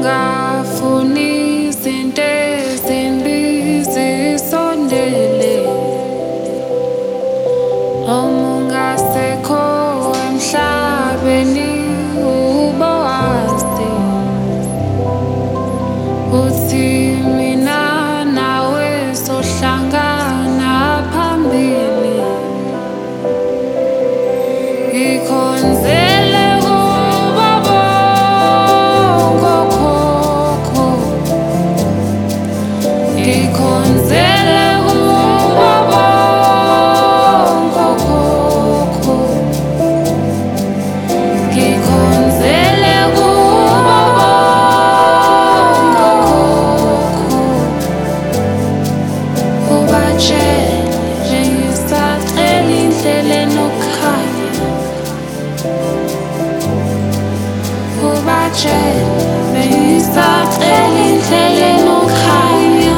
ungafuni izinto ezimbi zisondele, noma ungasekho emhlabeni ubowazi uthi mina nawe sohlangana phambili. Ngikhonzele kubo bonke okhokho, ngikhonzele kubo bonke okhokho, ngikhonzele kubo bonke okhokho, ubatshele ngisacela indlela enokukhanya, ubatshele ngisacela indlela enokukhanya.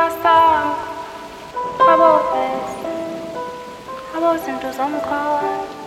Abo zinto zomkhaya.